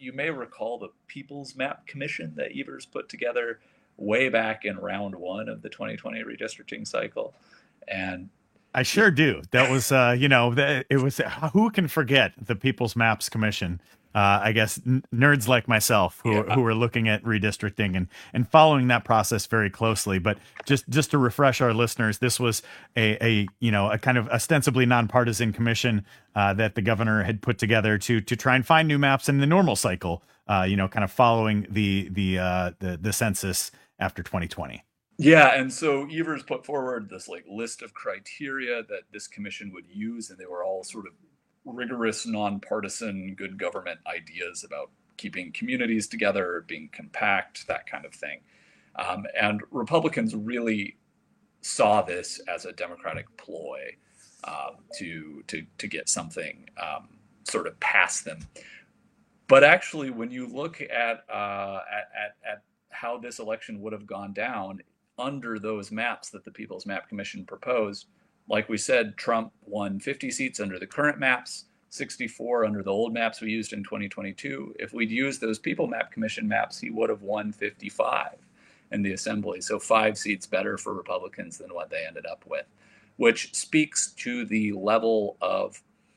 you may recall the People's Map Commission that Evers put together way back in round 1 of the 2020 redistricting cycle. And I sure do. That was, it was, who can forget the People's Maps Commission? I guess nerds like myself who are looking at redistricting and following that process very closely. But just to refresh our listeners, this was a kind of ostensibly nonpartisan commission that the governor had put together to try and find new maps in the normal cycle, kind of following the census after 2020. Yeah, and so Evers put forward this list of criteria that this commission would use, and they were all sort of rigorous, nonpartisan, good government ideas about keeping communities together, being compact, that kind of thing. And Republicans really saw this as a Democratic ploy to get something sort of past them. But actually, when you look at how this election would have gone down under those maps that the People's Map Commission proposed, like we said, Trump won 50 seats under the current maps, 64 under the old maps we used in 2022. If we'd used those People Map Commission maps, he would have won 55 in the assembly. So 5 seats better for Republicans than what they ended up with, which speaks to the level of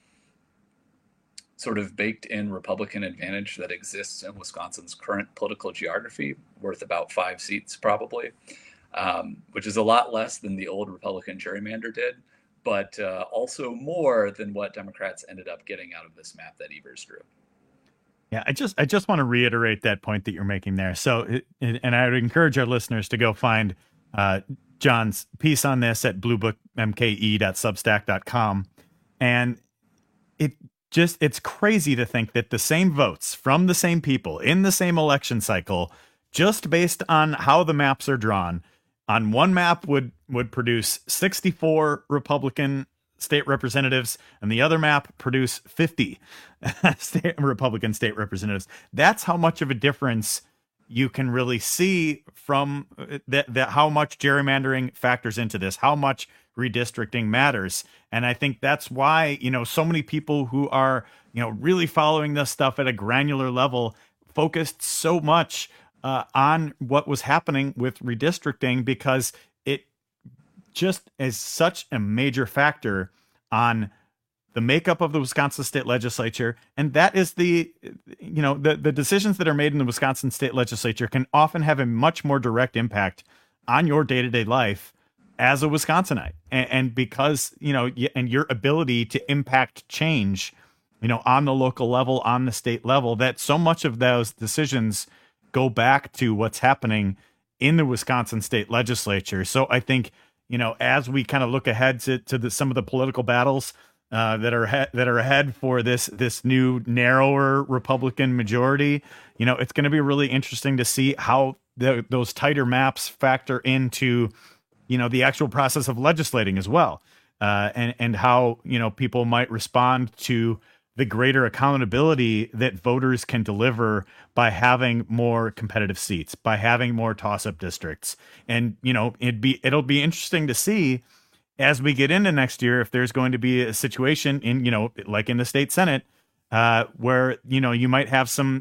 sort of baked in Republican advantage that exists in Wisconsin's current political geography, worth about 5 seats probably. Which is a lot less than the old Republican gerrymander did, but also more than what Democrats ended up getting out of this map that Evers drew. Yeah, I just want to reiterate that point that you're making there. So, and I would encourage our listeners to go find John's piece on this at bluebookmke.substack.com. And it's crazy to think that the same votes from the same people in the same election cycle, just based on how the maps are drawn, on one map would produce 64 Republican state representatives, and the other map produce 50 Republican state representatives. That's how much of a difference you can really see from that how much gerrymandering factors into this, how much redistricting matters. And I think that's why, so many people who are, really following this stuff at a granular level focused so much on what was happening with redistricting, because it just is such a major factor on the makeup of the Wisconsin state legislature. And that is the decisions that are made in the Wisconsin state legislature can often have a much more direct impact on your day-to-day life as a Wisconsinite. And because, and your ability to impact change, on the local level, on the state level, that so much of those decisions go back to what's happening in the Wisconsin state legislature. So I think, as we kind of look ahead to some of the political battles that are ahead for this new narrower Republican majority, it's going to be really interesting to see how those tighter maps factor into, the actual process of legislating as well, and how people might respond to the greater accountability that voters can deliver by having more competitive seats, by having more toss-up districts. And, it'll be interesting to see as we get into next year, if there's going to be a situation in, like in the state Senate, where, you might have some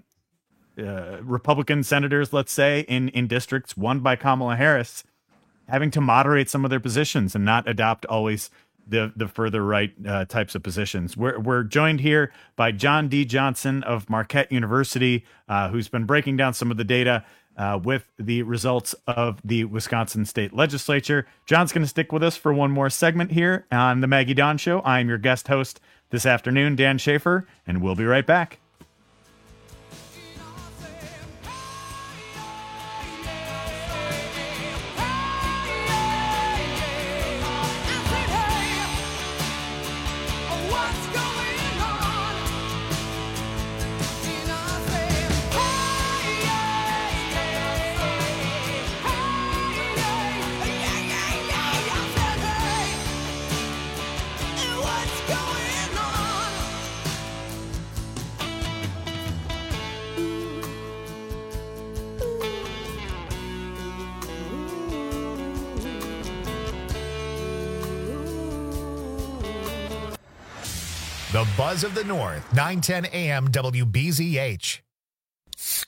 Republican senators, let's say, in districts won by Kamala Harris, having to moderate some of their positions and not adopt always the further right types of positions. We're joined here by John D. Johnson of Marquette University, who's been breaking down some of the data with the results of the Wisconsin state legislature. John's going to stick with us for one more segment here on the Maggie Dawn Show. I'm your guest host this afternoon, Dan Schaefer, and we'll be right back. The Buzz of the North, 910 AM WBZH.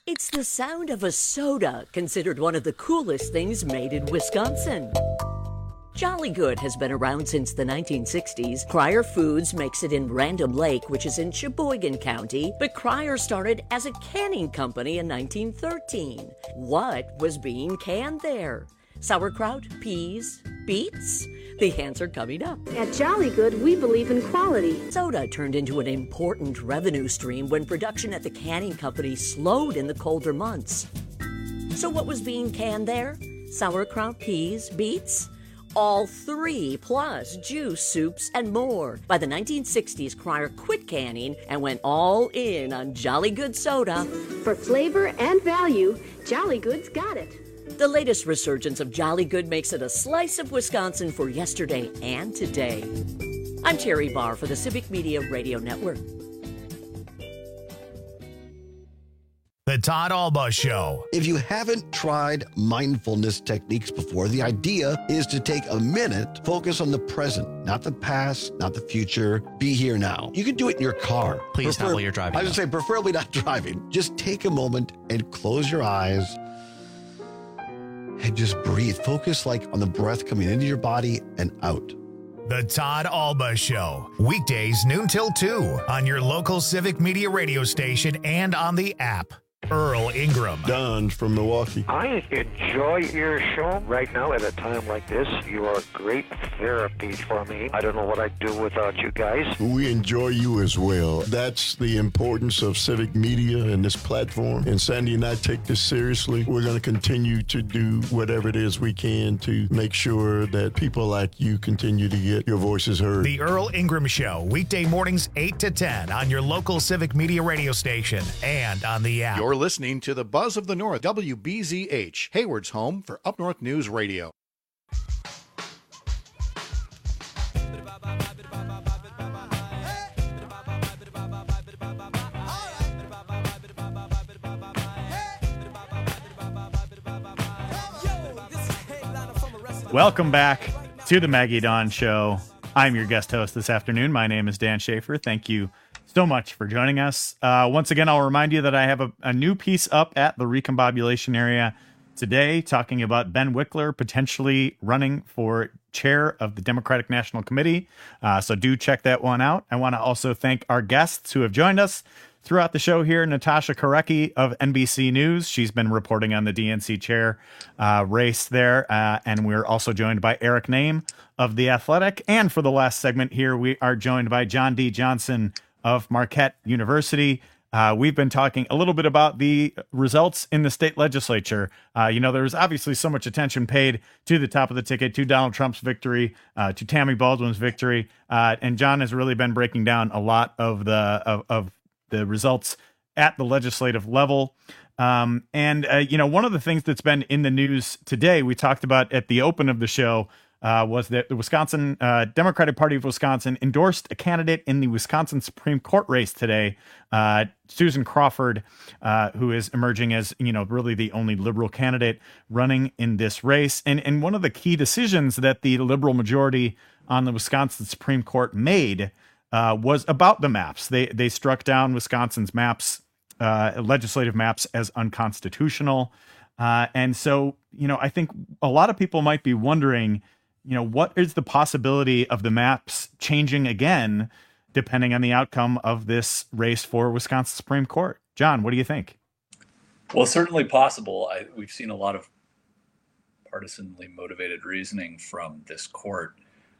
It's the sound of a soda, considered one of the coolest things made in Wisconsin. Jolly Good has been around since the 1960s. Cryer Foods makes it in Random Lake, which is in Sheboygan County, but Cryer started as a canning company in 1913. What was being canned there? Sauerkraut, peas, beets? The answer coming up. At Jolly Good, we believe in quality. Soda turned into an important revenue stream when production at the canning company slowed in the colder months. So what was being canned there? Sauerkraut, peas, beets? All three, plus juice, soups, and more. By the 1960s, Cryer quit canning and went all in on Jolly Good soda. For flavor and value, Jolly Good's got it. The latest resurgence of Jolly Good makes it a slice of Wisconsin for yesterday and today. I'm Terry Barr for the Civic Media Radio Network. The Todd Alba Show. If you haven't tried mindfulness techniques before, the idea is to take a minute, focus on the present, not the past, not the future. Be here now. You can do it in your car. Please not while you're driving. I would say preferably not driving. Just take a moment and close your eyes and just breathe. Focus like on the breath coming into your body and out. The Todd Alba Show. Weekdays noon till 2 on your local Civic Media radio station and on the app. Earl Ingram. Don from Milwaukee. I enjoy your show right now at a time like this. You are great therapy for me. I don't know what I'd do without you guys. We enjoy you as well. That's the importance of civic media and this platform. And Sandy and I take this seriously. We're going to continue to do whatever it is we can to make sure that people like you continue to get your voices heard. The Earl Ingram Show. Weekday mornings 8 to 10 on your local Civic Media radio station and on the app. You're listening to the Buzz of the North, WBZH, Hayward's home for Up North News Radio. Welcome back to the Maggie Dawn Show. I'm your guest host this afternoon. My name is Dan Schaefer. Thank you so much for joining us. Once again, I'll remind you that I have a new piece up at the Recombobulation area today talking about Ben Wickler potentially running for chair of the Democratic National Committee. So do check that one out. I want to also thank our guests who have joined us throughout the show here. Natasha Korecki of NBC News. She's been reporting on the DNC chair race there. And we're also joined by Eric Nehm of The Athletic. And for the last segment here, we are joined by John D. Johnson of Marquette University. We've been talking a little bit about the results in the state legislature. There was obviously so much attention paid to the top of the ticket, to Donald Trump's victory, to Tammy Baldwin's victory. And John has really been breaking down a lot of the results at the legislative level. One of the things that's been in the news today, we talked about at the open of the show, was that the Wisconsin Democratic Party of Wisconsin endorsed a candidate in the Wisconsin Supreme Court race today, Susan Crawford, who is emerging as, really the only liberal candidate running in this race. And one of the key decisions that the liberal majority on the Wisconsin Supreme Court made was about the maps. They struck down Wisconsin's maps, legislative maps, as unconstitutional. And so, I think a lot of people might be wondering, what is the possibility of the maps changing again, depending on the outcome of this race for Wisconsin Supreme Court? John, what do you think? Well, certainly possible. We've seen a lot of partisanly motivated reasoning from this court,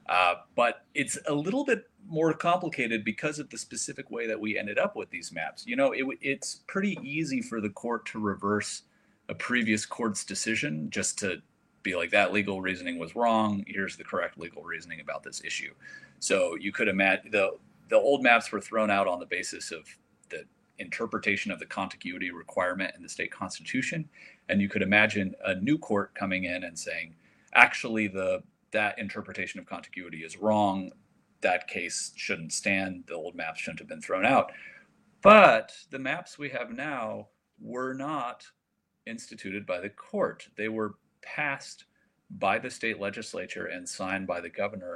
but it's a little bit more complicated because of the specific way that we ended up with these maps. It's pretty easy for the court to reverse a previous court's decision just to be like, that legal reasoning was wrong. Here's the correct legal reasoning about this issue. So you could imagine the old maps were thrown out on the basis of the interpretation of the contiguity requirement in the state constitution. And you could imagine a new court coming in and saying, actually, that interpretation of contiguity is wrong. That case shouldn't stand. The old maps shouldn't have been thrown out. But the maps we have now were not instituted by the court. They were passed by the state legislature and signed by the governor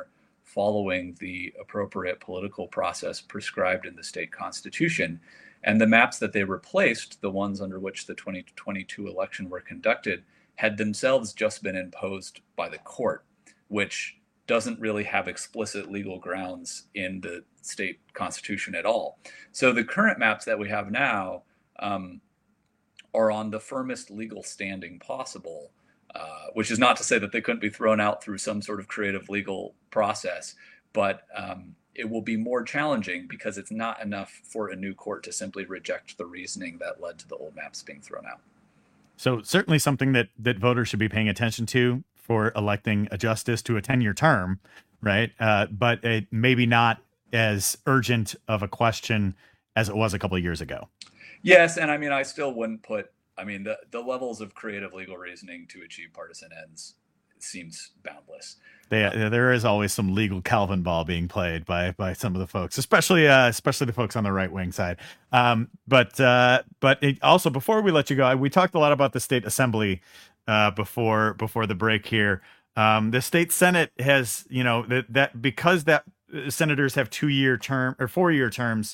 following the appropriate political process prescribed in the state constitution. And the maps that they replaced, the ones under which the 2022 election were conducted, had themselves just been imposed by the court, which doesn't really have explicit legal grounds in the state constitution at all. So the current maps that we have now are on the firmest legal standing possible, which is not to say that they couldn't be thrown out through some sort of creative legal process, but it will be more challenging because it's not enough for a new court to simply reject the reasoning that led to the old maps being thrown out. So certainly something that voters should be paying attention to for electing a justice to a 10-year term, right? But it maybe not as urgent of a question as it was a couple of years ago. Yes, and I mean, I still wouldn't put, I mean, the levels of creative legal reasoning to achieve partisan ends seems boundless. There is always some legal Calvin ball being played by some of the folks, especially the folks on the right wing side. But also, before we let you go, we talked a lot about the state assembly before the break here. The state Senate has, that because that senators have 2-year term or 4-year terms,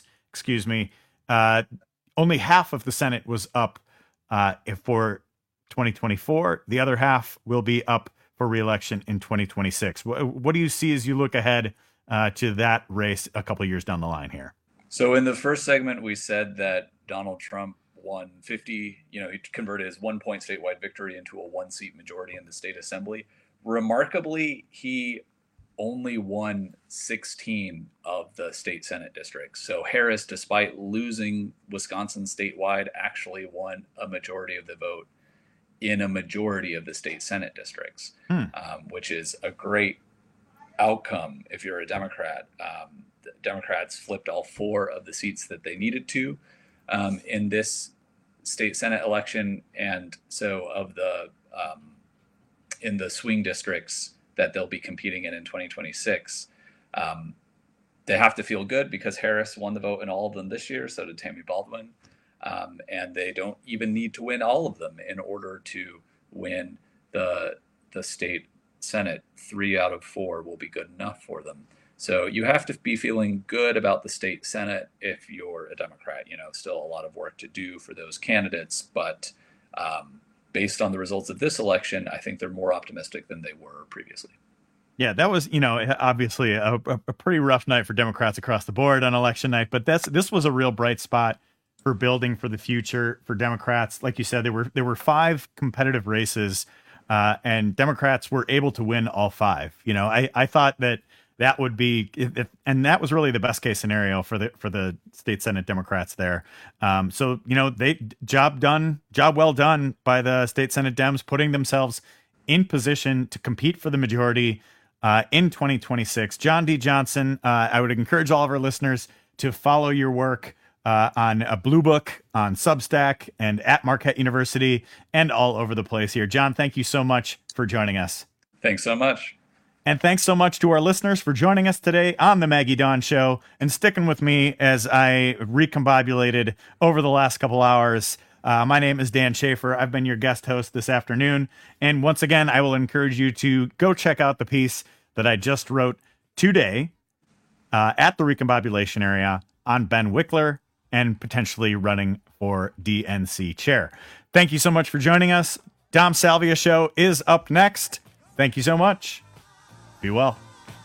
only half of the Senate was up for 2024. The other half will be up for re-election in 2026. What do you see as you look ahead to that race a couple of years down the line here? So in the first segment, we said that Donald Trump won 50, he converted his 1-point statewide victory into a 1-seat majority in the state assembly. Remarkably, he only won 16 of the state Senate districts. So Harris, despite losing Wisconsin statewide, actually won a majority of the vote in a majority of the state Senate districts, which is a great outcome if you're a Democrat. The Democrats flipped all 4 of the seats that they needed to in this state Senate election. And so of the in the swing districts that they'll be competing in 2026, they have to feel good because Harris won the vote in all of them this year. So did Tammy Baldwin. And they don't even need to win all of them in order to win the state Senate. 3 out of 4 will be good enough for them. So you have to be feeling good about the state Senate if you're a Democrat. Still a lot of work to do for those candidates, but based on the results of this election, I think they're more optimistic than they were previously. Yeah, that was, obviously a pretty rough night for Democrats across the board on election night, but this was a real bright spot for building for the future for Democrats. Like you said, there were 5 competitive races, and Democrats were able to win all 5. I thought that would be, and that was really the best case scenario for the state Senate Democrats there. So job well done by the state Senate Dems, putting themselves in position to compete for the majority in 2026. John D. Johnson, I would encourage all of our listeners to follow your work on a Blue Book, on Substack, and at Marquette University, and all over the place here. John, thank you so much for joining us. Thanks so much. And thanks so much to our listeners for joining us today on the Maggie Dawn Show and sticking with me as I recombobulated over the last couple hours. My name is Dan Schaefer. I've been your guest host this afternoon. And once again, I will encourage you to go check out the piece that I just wrote today at the recombobulation area on Ben Wickler and potentially running for DNC chair. Thank you so much for joining us. Dom Salvia Show is up next. Thank you so much. Be well.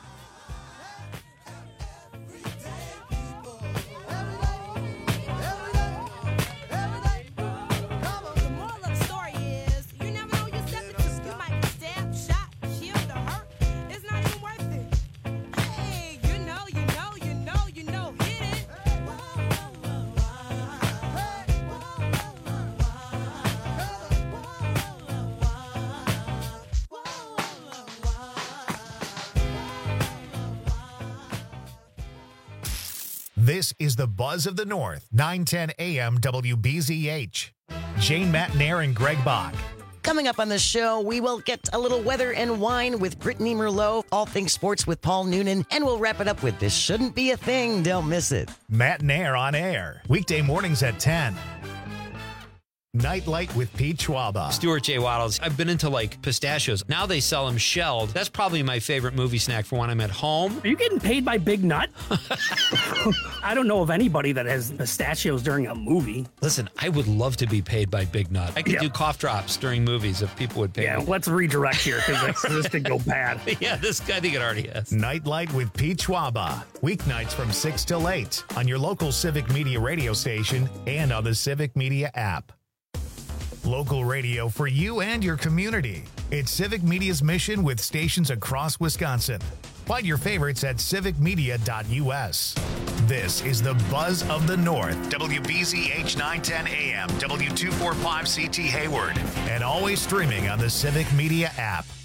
This is the Buzz of the North, 910 AM WBZH. Jane Matnair and Greg Bach. Coming up on the show, we will get a little weather and wine with Brittany Merlot, all things sports with Paul Noonan, and we'll wrap it up with This Shouldn't Be a Thing. Don't miss it. Matnair on air, weekday mornings at 10. Nightlight with Pete Schwaba. Stuart J. Waddles. I've been into like pistachios. Now they sell them shelled. That's probably my favorite movie snack for when I'm at home. Are you getting paid by Big Nut? I don't know of anybody that has pistachios during a movie. Listen, I would love to be paid by Big Nut. I could do cough drops during movies if people would pay me. Let's redirect here because this could go bad. Yeah, I think it already has. Nightlight with Pete Schwaba. Weeknights from 6 till 8 on your local Civic Media radio station and on the Civic Media app. Local radio for you and your community. It's Civic Media's mission with stations across Wisconsin. Find your favorites at civicmedia.us. This is the Buzz of the North. WBZH 910 AM, W245CT Hayward, and always streaming on the Civic Media app.